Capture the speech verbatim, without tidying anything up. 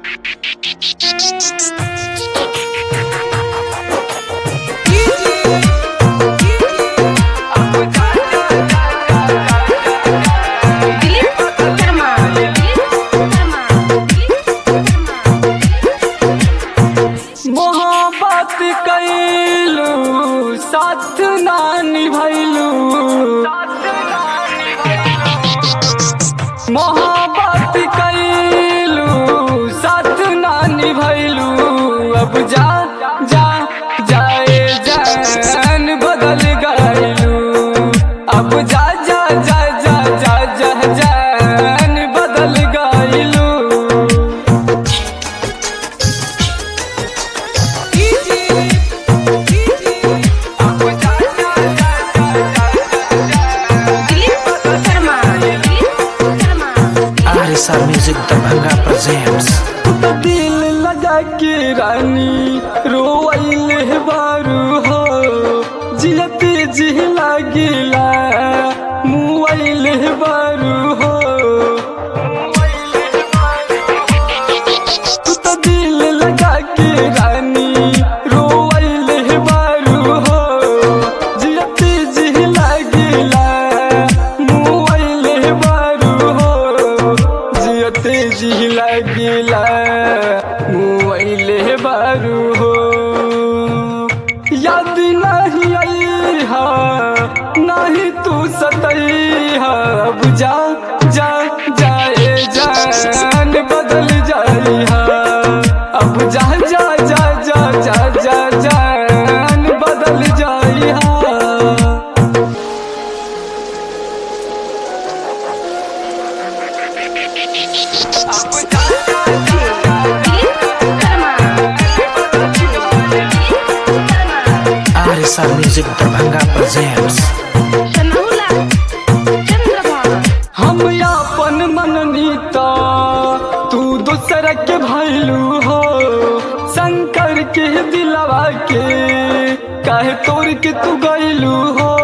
मोहब्बत कैलू साथ ना निभैलू, मोहब्बत कैलू साथ ना निभैलू। अब जा जा जाए जान बदल गइलू, अब जा जा जा जा जा जा जान बदल गइलू। RSR music Darbhanga presents. तो दिल लगा के रानी रोइले बारू हो, जियते जी लागिला मुआइले बारू हो। तो दिल लगा के रानी रोइले बारू हो, जियते जी लागिला मुआइले बारू हो। जियते जी लागिला मुआइले बारू हो। याद नहीं आई हा नहीं तू सतई हा, अब जा जा जाए जान बदल जाई हा। अब जा जा जा जा जा जा जान बदल जाई हा। RSR music Darbhanga presents. हम अपन मननी तो तू दूसर के भैलू हो, शंकर के दिलवा के काहे तोड़ के तू गइलू हो।